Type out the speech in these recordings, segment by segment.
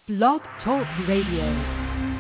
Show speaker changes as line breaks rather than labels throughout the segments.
Blog Talk Radio.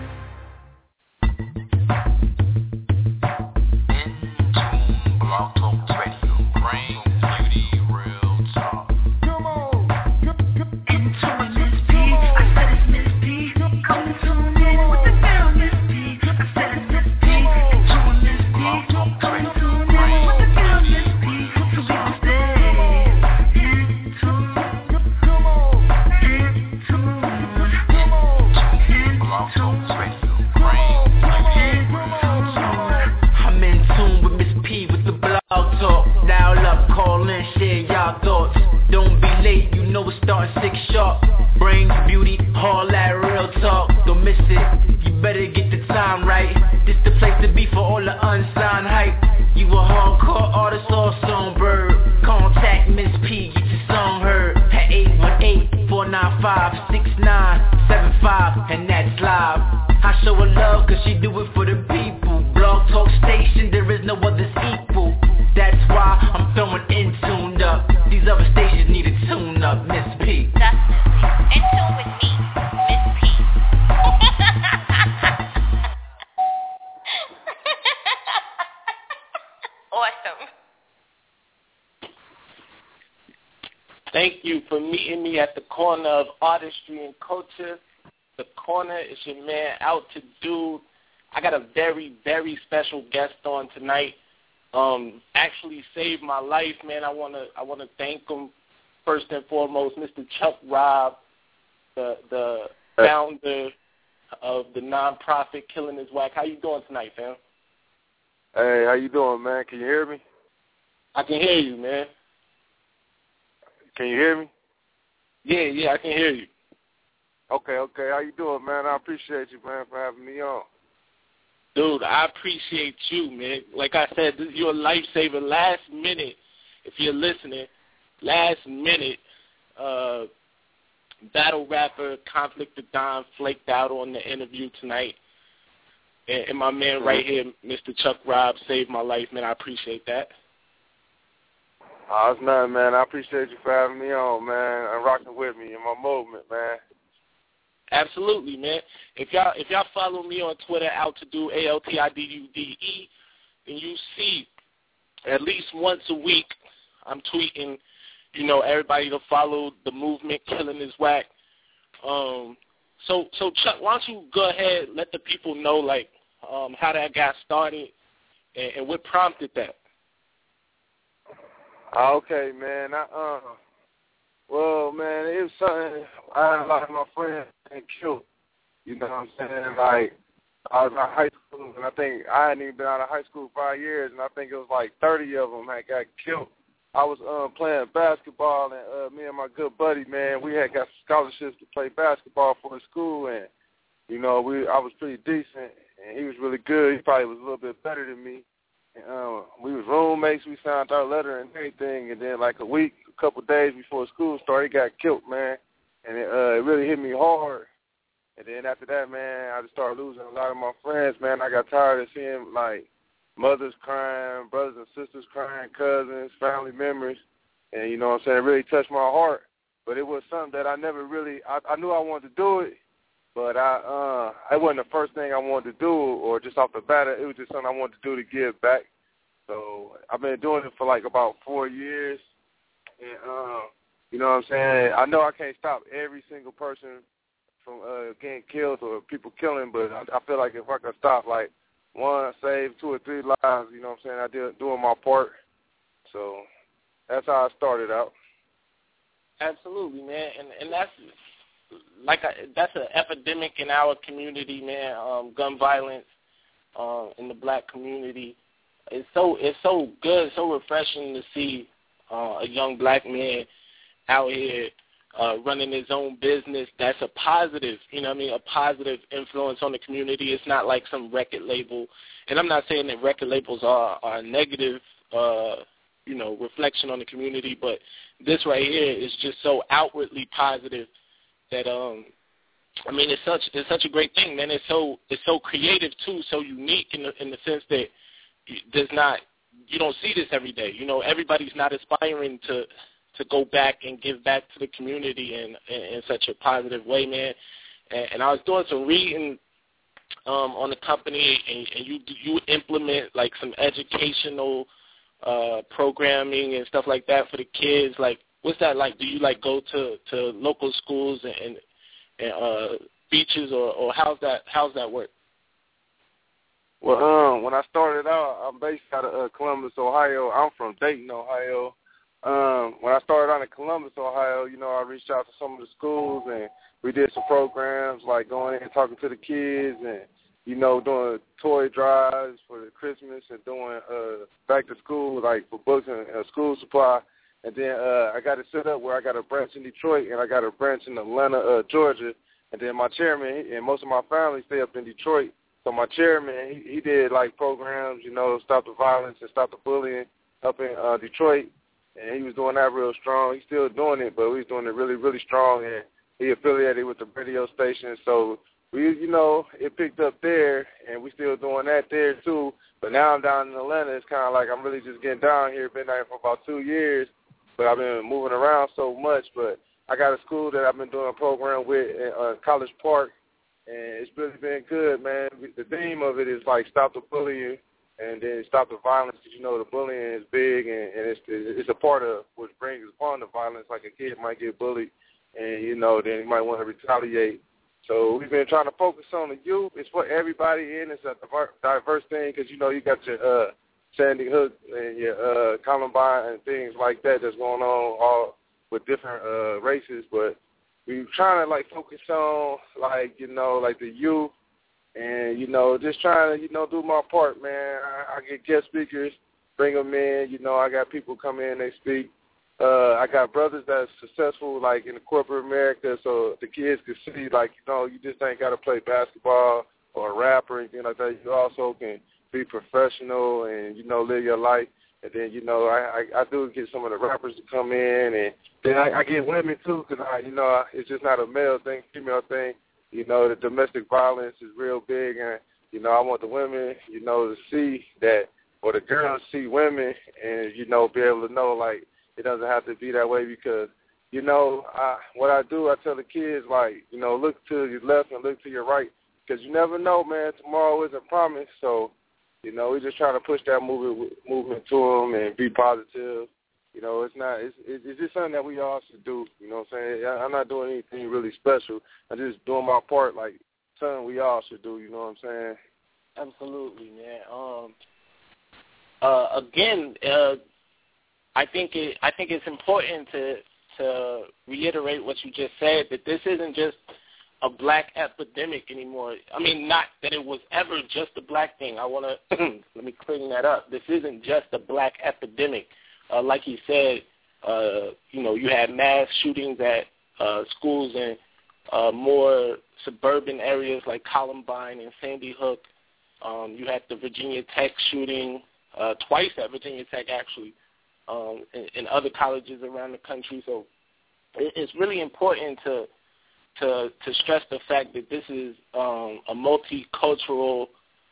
Thank you for meeting me at the corner of artistry and culture. The corner is your man Out to Dude. I got a very, very special guest on tonight. Actually saved my life, man. I wanna thank him first and foremost, Mr. Chuck Robb, the founder of the nonprofit Killing Is Whack. How you doing tonight, fam?
Hey, how you doing, man? Can you hear me?
I can hear you, man.
Can you hear me?
Yeah, I can hear you.
Okay. How you doing, man? I appreciate you, man, for having me on.
Dude, I appreciate you, man. Like I said, you're a lifesaver. Last minute, if you're listening, battle rapper Conflict of Don flaked out on the interview tonight. And my man right here, Mr. Chuck Robb, saved my life, man. I appreciate that.
Oh, it's nothing, man. I appreciate you for having me on, man, and rocking with me in my movement, man.
Absolutely, man. If y'all follow me on Twitter, Out to Do, ALTIDUDE, then you see at least once a week I'm tweeting, everybody to follow the movement Killing Is Whack. So Chuck, why don't you go ahead, let the people know how that got started and what prompted that.
Okay, man. Well, man, it was something I had a lot of my friends getting killed. You know what I'm saying? Like, I was in high school, and I think I hadn't even been out of high school 5 years, and I think it was like 30 of them had got killed. I was playing basketball, and me and my good buddy, man, we had got scholarships to play basketball for the school, and, I was pretty decent, and he was really good. He probably was a little bit better than me. We was roommates. We signed our letter and everything, and then like a couple of days before school started, he got killed, man. And it really hit me hard. And then after that, man, I just started losing a lot of my friends, man. I got tired of seeing like mothers crying, brothers and sisters crying, cousins, family members, and you know what I'm saying, it really touched my heart. But it was something that I never really, I knew I wanted to do it, but it wasn't the first thing I wanted to do, or just off the bat, it was just something I wanted to do to give back. So I've been doing it for like about 4 years, and you know what I'm saying? I know I can't stop every single person from getting killed or people killing, but I feel like if I could stop like one, save 2 or 3 lives, you know what I'm saying, doing my part. So that's how I started out.
Absolutely, man, and that's an epidemic in our community, man. Gun violence in the black community. It's so good, so refreshing to see a young black man out here running his own business. That's a positive, a positive influence on the community. It's not like some record label, and I'm not saying that record labels are a negative, reflection on the community, but this right here is just so outwardly positive that it's such a great thing, man. It's so creative too, so unique in the sense that you don't see this every day. Everybody's not aspiring to go back and give back to the community in such a positive way, man. and I was doing some reading on the company, and you implement like some educational programming and stuff like that for the kids. Like, what's that like? Do you like go to local schools and beaches, or how's that work?
Well, when I started out, I'm based out of Columbus, Ohio. I'm from Dayton, Ohio. When I started out in Columbus, Ohio, you know, I reached out to some of the schools, and we did some programs like going in and talking to the kids, and you know, doing toy drives for the Christmas, and doing back to school, like for books and school supply. And then I got it set up where I got a branch in Detroit and I got a branch in Atlanta, Georgia. And then my chairman and most of my family stay up in Detroit. So my chairman, he did like programs, you know, stop the violence and stop the bullying up in Detroit. And he was doing that real strong. He's still doing it, but he's doing it really, really strong. And he affiliated with the radio station. So we, you know, it picked up there, and we still doing that there too. But now I'm down in Atlanta. It's kind of like I'm really just getting down here. Been there for about 2 years, but I've been moving around so much. But I got a school that I've been doing a program with in College Park, and it's really been good, man. The theme of it is like stop the bullying and then stop the violence. You know, the bullying is big, and it's a part of what brings upon the violence. Like a kid might get bullied, and, you know, then he might want to retaliate. So we've been trying to focus on the youth. It's for everybody, and it's a diverse thing because, you know, you got your Sandy Hook and your Columbine and things like that that's going on all with different races. But we're trying to, like, focus on, like, you know, like the youth and, you know, just trying to, you know, do my part, man. I get guest speakers, bring them in. You know, I got people come in, they speak. I got brothers that's successful, like, in the corporate America, so the kids can see, like, you know, you just ain't got to play basketball or rap or anything like that. You also can be professional and, you know, live your life. And then, you know, I do get some of the rappers to come in, and then I get women, too, because, you know, it's just not a male thing, female thing. You know, the domestic violence is real big, and, you know, I want the women, you know, to see that, or the girls see women and, you know, be able to know, like, it doesn't have to be that way because, you know, what I do, I tell the kids, like, you know, look to your left and look to your right because you never know, man, tomorrow isn't promised. So, you know, we just trying to push that movement to them and be positive. You know, it's just something that we all should do, you know what I'm saying? I'm not doing anything really special. I'm just doing my part like something we all should do, you know what I'm saying?
Absolutely, man. Again, I think it's important to reiterate what you just said, that this isn't just a black epidemic anymore. I mean, not that it was ever just a black thing. I want to let me clean that up. This isn't just a black epidemic. Like you said, you know, you had mass shootings at schools in more suburban areas like Columbine and Sandy Hook. You had the Virginia Tech shooting, twice at Virginia Tech, actually. In other colleges around the country. So it's really important to stress the fact that this is a multicultural,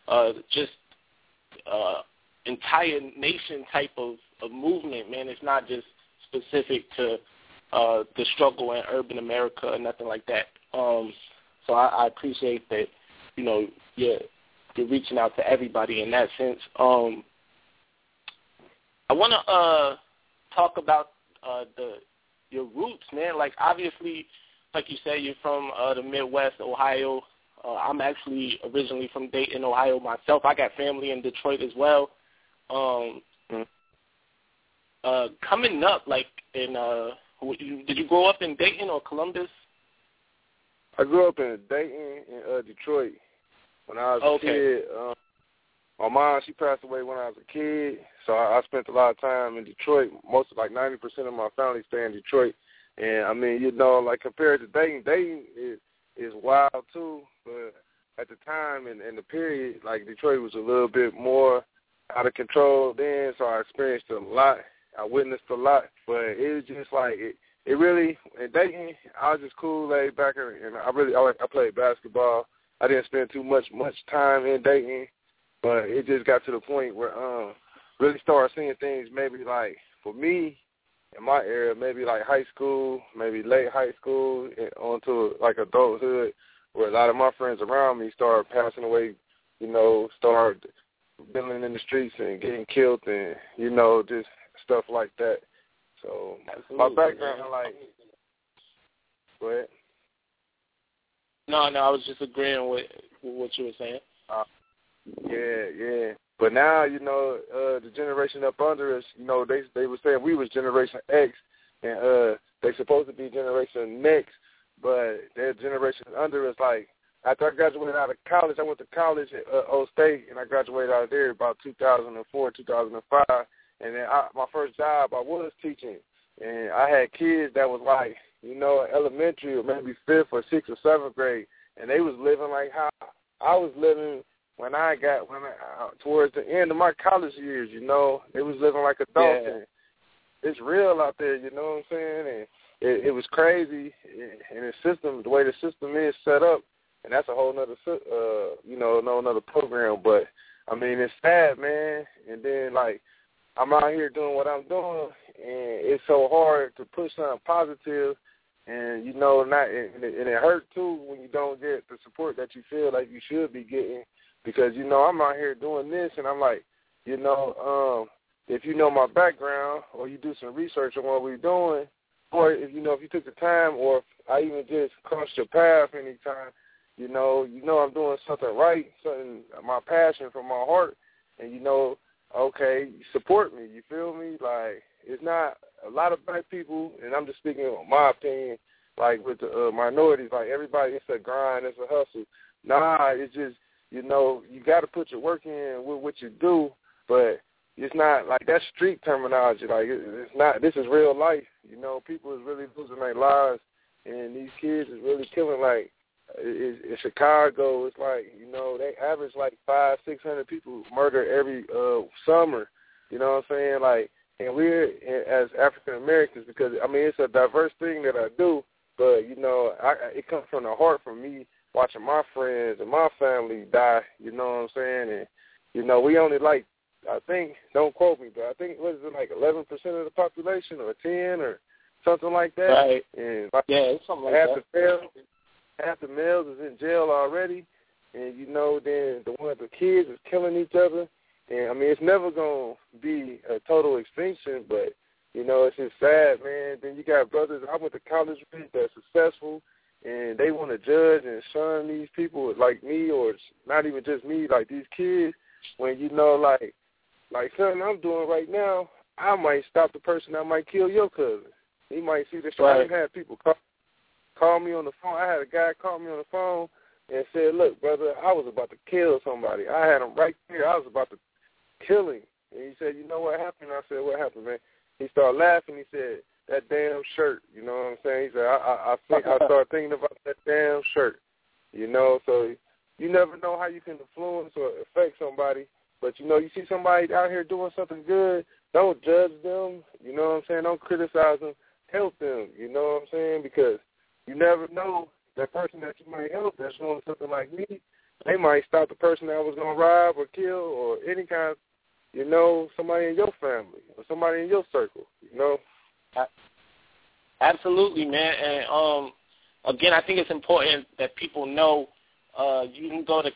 entire nation type of movement, man. It's not just specific to the struggle in urban America or nothing like that. So I appreciate that, you know, you're reaching out to everybody in that sense. I want to talk about your roots, man. Like, obviously, like you said, you're from the Midwest, Ohio. I'm actually originally from Dayton, Ohio myself. I got family in Detroit as well. Coming up, like, did you grow up in Dayton or Columbus?
I grew up in Dayton and Detroit when I was a kid. My mom, she passed away when I was a kid, so I spent a lot of time in Detroit. Most of, like, 90% of my family stay in Detroit. And, I mean, you know, like, compared to Dayton is wild, too. But at the time and the period, like, Detroit was a little bit more out of control then, so I experienced a lot. I witnessed a lot. But it was just, like, it really, in Dayton, I was just cool, laid back, and I played basketball. I didn't spend too much time in Dayton. But it just got to the point where really started seeing things maybe like, for me, in my era, maybe like high school, maybe late high school, onto like adulthood, where a lot of my friends around me started passing away, you know, started dealing in the streets and getting killed and, you know, just stuff like that. So my background, like, go ahead.
No, I was just agreeing with what you were saying.
Yeah. But now, you know, the generation up under us, you know, they were saying we was Generation X, and they supposed to be Generation Next, but their generation under us, like, after I graduated out of college, I went to college at Old State, and I graduated out of there about 2004, 2005, and then my first job, I was teaching, and I had kids that was like, you know, elementary or maybe 5th or 6th or 7th grade, and they was living like how I was living when I towards the end of my college years, you know. They was living like adults.
Yeah.
And it's real out there, you know what I'm saying? And it was crazy, and the way the system is set up, and that's a whole nother, another program. But, I mean, it's sad, man. And then, like, I'm out here doing what I'm doing, and it's so hard to push something positive. And, you know, and it hurts, too, when you don't get the support that you feel like you should be getting. Because, you know, I'm out here doing this, and I'm like, you know, if you know my background or you do some research on what we're doing, or if you took the time, or if I even just crossed your path anytime, you know I'm doing something right, something, my passion from my heart, and, you know, okay, support me, you feel me? Like, it's not a lot of black people, and I'm just speaking on my opinion, like with the minorities, like everybody, it's a grind, it's a hustle. Nah, it's just, you know, you got to put your work in with what you do, but it's not like that's street terminology. Like, it's not. This is real life. You know, people is really losing their lives, and these kids is really killing. Like, in Chicago, it's like, you know, they average like 500-600 people murder every summer. You know what I'm saying? Like, and we're as African Americans, because I mean it's a diverse thing that I do, but you know, it comes from the heart for me. Watching my friends and my family die, you know what I'm saying? And, you know, we only like, I think, don't quote me, but I think, what is it, like 11% of the population or 10 or something like that?
Right.
And like,
yeah, it's something like that.
Half the males is in jail already, and, you know, then the kids is killing each other. And, I mean, it's never going to be a total extinction, but, you know, it's just sad, man. Then you got brothers I went to college with that's successful, and they want to judge and shun these people like me, or not even just me, like these kids, when, you know, like something I'm doing right now, I might stop the person that might kill your cousin. He might see this. Right. I had people call me on the phone. I had a guy call me on the phone and said, look, brother, I was about to kill somebody. I had him right there. I was about to kill him. And he said, you know what happened? I said, what happened, man? He started laughing. He said, that damn shirt, you know what I'm saying? He said, I started thinking about that damn shirt, you know. So you never know how you can influence or affect somebody. But, you know, you see somebody out here doing something good, don't judge them, you know what I'm saying? Don't criticize them. Help them, you know what I'm saying? Because you never know that person that you might help that's doing something like me, they might stop the person that was going to rob or kill or any kind of, you know, somebody in your family or somebody in your circle, you know.
Absolutely, man. And again, I think it's important that people know you can go to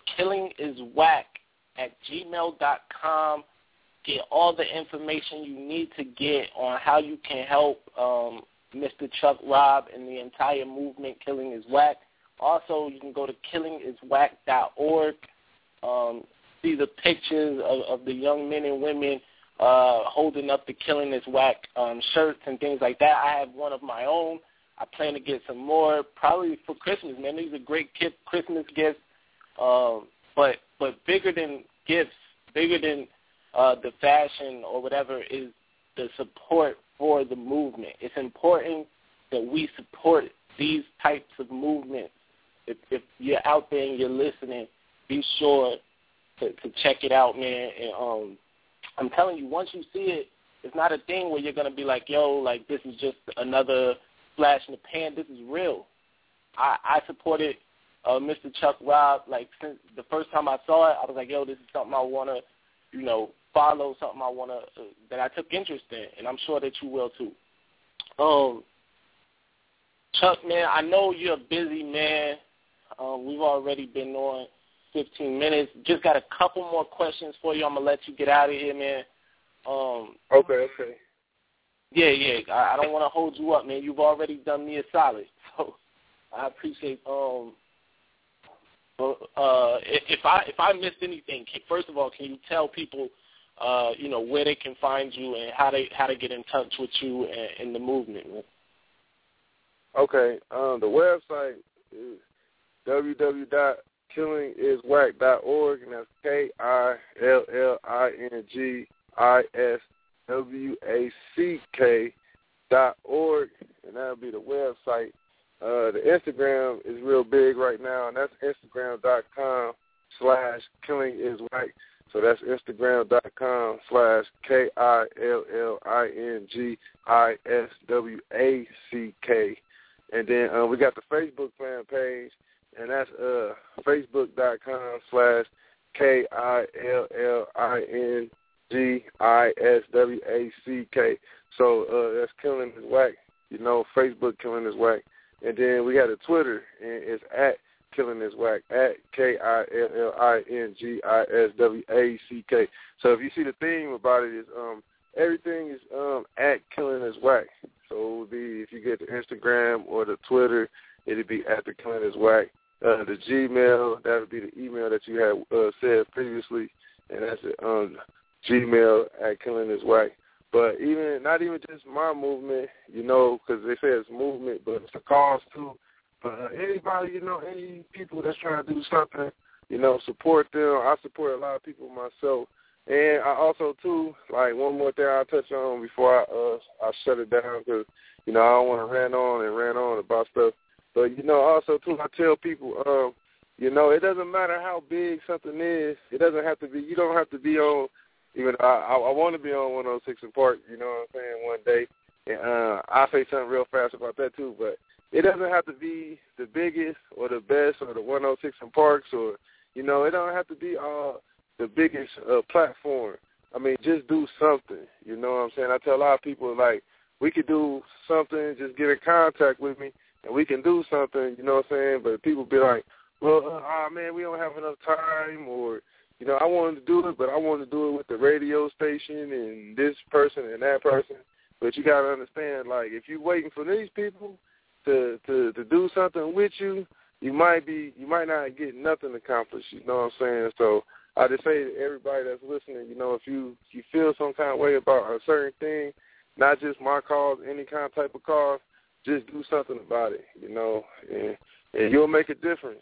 killingiswack@gmail.com, get all the information you need to get on how you can help Mr. Chuck Robb and the entire movement, Killing Is Whack. Also, you can go to killingiswack.org, see the pictures of the young men and women holding up the Killing Is Whack shirts and things like that. I have one of my own. I plan to get some more, probably for Christmas, man. These are great Christmas gifts. But bigger than gifts, bigger than the fashion or whatever, is the support for the movement. It's important that we support these types of movements. If you're out there and you're listening, be sure to check it out, man. And I'm telling you, once you see it, it's not a thing where you're going to be like, yo, like this is just another flash in the pan. This is real. I supported Mr. Chuck Robb, like, since the first time I saw it. I was like, yo, this is something I want to, you know, follow, something I want to, that I took interest in, and I'm sure that you will too. Chuck, man, I know you're a busy man We've already been on 15 minutes. Just got a couple more questions for you. I'm going to let you get out of here, man.
Okay.
Yeah. I don't want to hold you up, man. You've already done me a solid. So I appreciate if I missed anything, first of all, can you tell people where they can find you and how to get in touch with you and the movement, man?
Okay. The website is www.killingiswack.org, and that's KILLINGISWACK.org, and that'll be the website. The Instagram is real big right now, and that's Instagram.com/KillingIsWack. So that's Instagram.com/KILLINGISWACK. And then we got the Facebook fan page, and that's Facebook.com/KILLINGISWACK. So that's Killing Is Wack, Facebook Killing Is Wack. And then we got a Twitter, and it's at Killing Is Wack, at KILLINGISWACK. So if you see the theme about it, is everything is at Killing Is Wack. So it would be, if you get the Instagram or the Twitter, it'd be at the Killing Is Wack. The Gmail, that would be the email that you had said previously, and that's Gmail at Killing Is Wack. But not even just my movement, because they say it's movement, but it's a cause too. But anybody, any people that's trying to do something, support them. I support a lot of people myself. And I also, too, like one more thing I'll touch on before I shut it down, because, I don't want to rant on about stuff. But, also, too, I tell people, it doesn't matter how big something is. It doesn't have to be, you don't have to be on, even I want to be on 106 & Park, you know what I'm saying, one day. And I'll say something real fast about that, too. But it doesn't have to be the biggest or the best or the 106 & Parks or, it don't have to be the biggest platform. I mean, just do something, you know what I'm saying? I tell a lot of people, like, we could do something, just get in contact with me, and we can do something, you know what I'm saying? But people be like, well, man, we don't have enough time, or, I wanted to do it, but I wanted to do it with the radio station and this person and that person. But you got to understand, like, if you're waiting for these people to do something with you, you might not get nothing accomplished, you know what I'm saying? So I just say to everybody that's listening, if you feel some kind of way about a certain thing, not just my cause, any kind of type of cause, just do something about it, and you'll make a difference.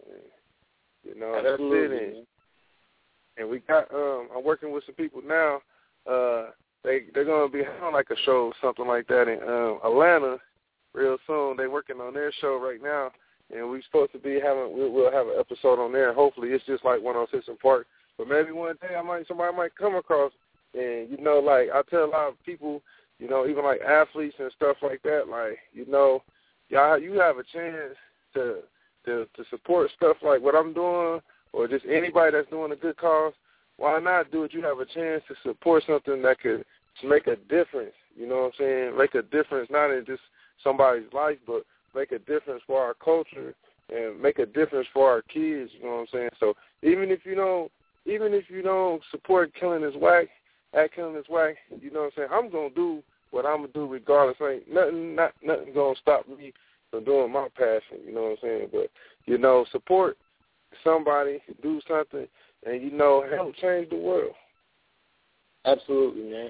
That's it. And we got, I'm working with some people now. They're going to be on like a show, something like that in Atlanta real soon. They're working on their show right now. And we're supposed to be we'll have an episode on there. Hopefully it's just like 106 & Park. But maybe one day somebody might come across, and, like I tell a lot of people, even like athletes and stuff like that, like, y'all, you have a chance to support stuff like what I'm doing, or just anybody that's doing a good cause. Why not do it? You have a chance to support something that could make a difference, you know what I'm saying? Make a difference not in just somebody's life, but make a difference for our culture and make a difference for our kids, you know what I'm saying? So even if you don't support Killing Is Wack, at Killing Is Wack, you know what I'm saying, I'm going to do what I'm going to do regardless. Ain't nothing going to stop me from doing my passion, you know what I'm saying? But, support somebody, do something, and, help change the world.
Absolutely, man.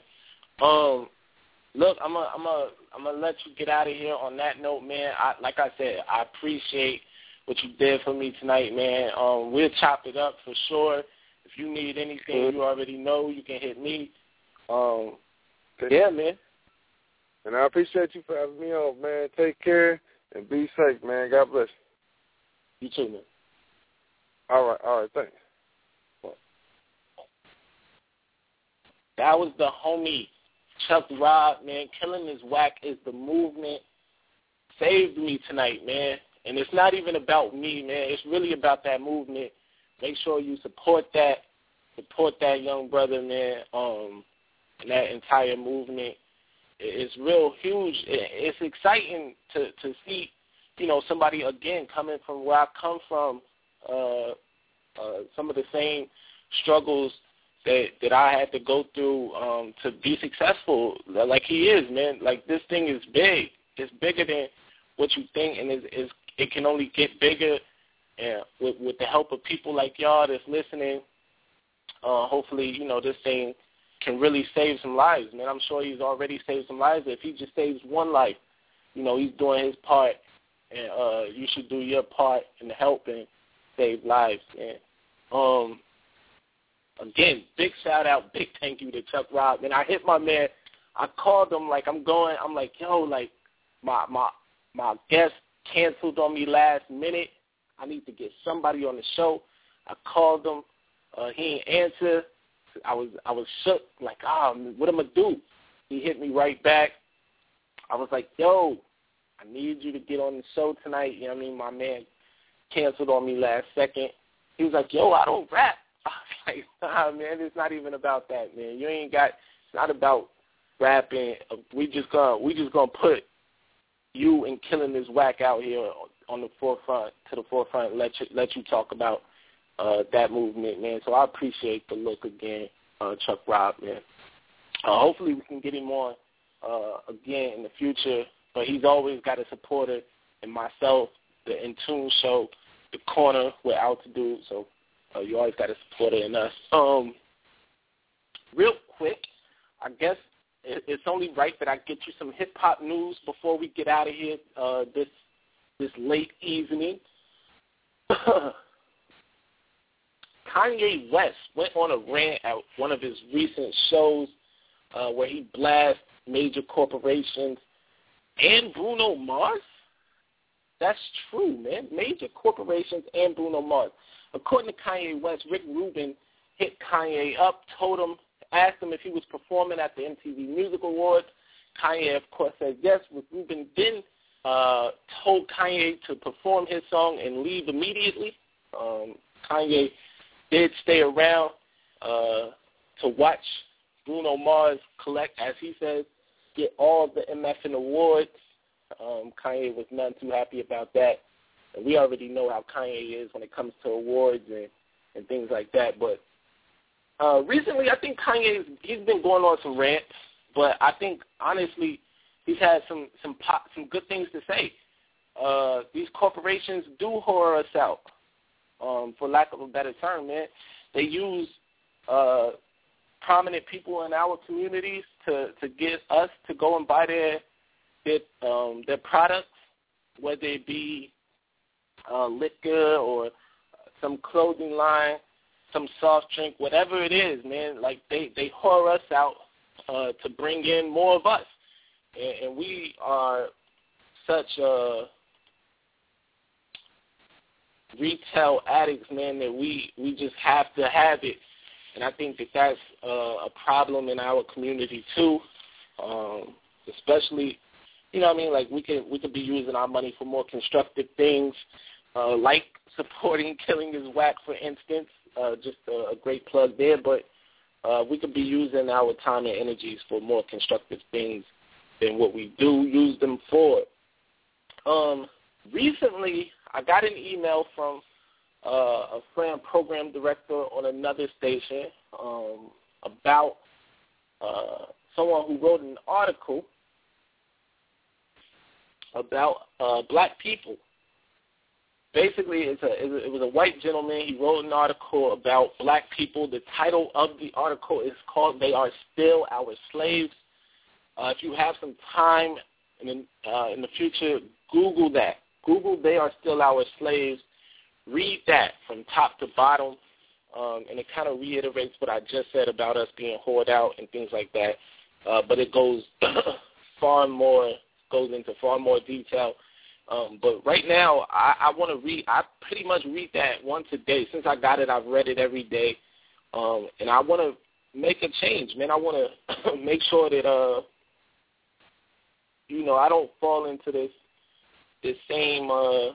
Look, I'm gonna let you get out of here on that note, man. Like I said, I appreciate what you did for me tonight, man. We'll chop it up for sure. If you need anything, you already know you can hit me. Yeah, man.
And I appreciate you for having me on, man. Take care and be safe, man. God bless
you. You too, man.
All right, thanks.
That was the homie Chuck Robb, man. Killing Is Wack is the movement. Saved me tonight, man. And it's not even about me, man. It's really about that movement. Make sure you support that young brother, man, and that entire movement. It's real huge. It's exciting to see, somebody, again, coming from where I come from, some of the same struggles that I had to go through to be successful like he is, man. Like, this thing is big. It's bigger than what you think, and it can only get bigger. And with the help of people like y'all that's listening, hopefully, this thing can really save some lives, man. I'm sure he's already saved some lives. If he just saves one life, he's doing his part, and you should do your part in help and save lives, man. Again, big shout-out, big thank you to Chuck Robb. And I hit my man. I called him like I'm like, yo, like, my guest canceled on me last minute. I need to get somebody on the show. I called him. He didn't answer. I was shook, like, what am I do? He hit me right back. I was like, yo, I need you to get on the show tonight. You know what I mean? My man canceled on me last second. He was like, yo, I don't rap. I was like, nah, man, it's not even about that, man. It's not about rapping. We just gonna put you and killing this whack out here to the forefront, let you talk about that movement, man. So I appreciate the look again, Chuck Robb, man. Hopefully we can get him on again in the future, but he's always got a supporter in myself, the In Tune Show, The Corner with Altitude, so you always got a supporter in us. Real quick, I guess it's only right that I get you some hip-hop news before we get out of here this late evening. Kanye West went on a rant at one of his recent shows where he blasted major corporations and Bruno Mars. That's true, man. Major corporations and Bruno Mars. According to Kanye West, Rick Rubin hit Kanye up, asked him if he was performing at the MTV Music Awards. Kanye, of course, said yes. Rick Rubin then told Kanye to perform his song and leave immediately. Kanye did stay around to watch Bruno Mars collect, as he says, get all the MFN awards. Kanye was none too happy about that. And we already know how Kanye is when it comes to awards and things like that. But recently, I think he's been going on some rants, but I think, honestly, he's had some good things to say. These corporations do whore us out, for lack of a better term, man. They use prominent people in our communities to get us to go and buy their products, whether it be liquor or some clothing line, some soft drink, whatever it is, man. Like, they whore us out to bring in more of us. And we are such retail addicts, man, that we just have to have it. And I think that's a problem in our community too, especially, you know what I mean, like we could be using our money for more constructive things, like supporting Killing Is Whack, for instance, just a great plug there, but we could be using our time and energies for more constructive things than what we do use them for. Recently, I got an email from a friend, program director on another station, about someone who wrote an article about black people. Basically, it was a white gentleman. He wrote an article about black people. The title of the article is called "They Are Still Our Slaves." If you have some time in the future, Google that. Google "They Are Still Our Slaves." Read that from top to bottom, and it kind of reiterates what I just said about us being whored out and things like that. But it goes into far more detail. But right now, I want to read. I pretty much read that once a day. Since I got it, I've read it every day, and I want to make a change, man. I want to make sure that I don't fall into this same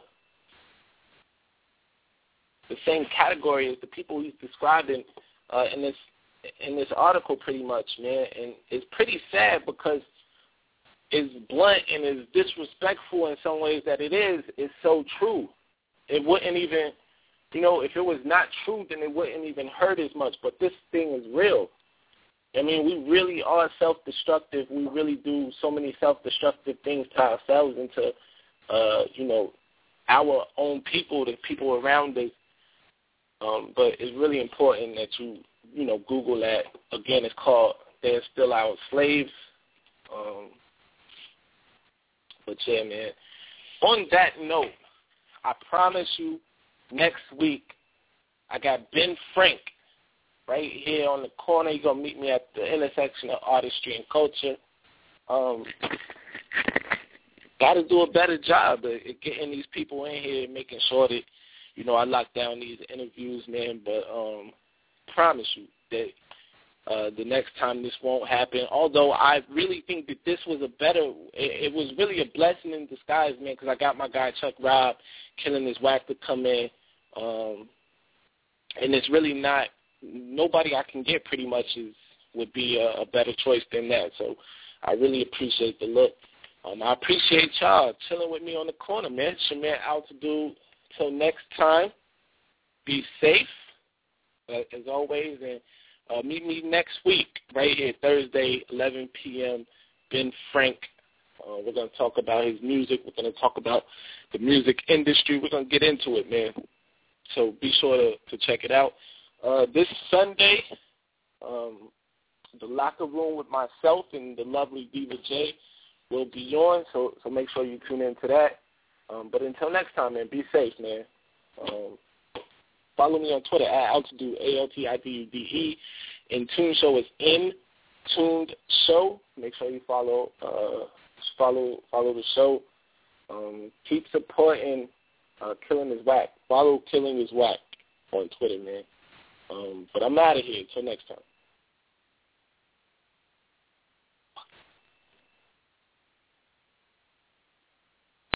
the same category as the people he's described in this article, pretty much, man. And it's pretty sad because as blunt and as disrespectful in some ways that it is so true. It wouldn't even, if it was not true, then it wouldn't even hurt as much. But this thing is real. I mean, we really are self-destructive. We really do so many self-destructive things to ourselves and to, our own people, the people around us. But it's really important that you, Google that. Again, it's called They're Still Our Slaves. But, yeah, man. On that note, I promise you next week I got Ben Frank right here on the corner. He's going to meet me at the intersection of artistry and culture. Got to do a better job of getting these people in here, making sure that, I lock down these interviews, man. But promise you that the next time this won't happen. Although I really think that this was it was really a blessing in disguise, man, because I got my guy Chuck Robb, Killing Is Whack, to come in. And it's really not, nobody I can get pretty much would be a better choice than that. So I really appreciate the look. I appreciate y'all chilling with me on the corner, man. Shamir Altitude. Till next time, be safe, as always, and meet me next week right here, Thursday, 11 p.m., Ben Frank. We're going to talk about his music. We're going to talk about the music industry. We're going to get into it, man. So be sure to check it out. This Sunday, the Locker Room with myself and the lovely Diva J will be on, so make sure you tune in to that. But until next time, man, be safe, man. Follow me on Twitter at Altitude, ALTIDUDE. And Tune Show is in Tuned Show. Make sure you follow the show. Keep supporting Killing Is Whack. Follow Killing Is Whack on Twitter, man. But I'm out of here. Until next time.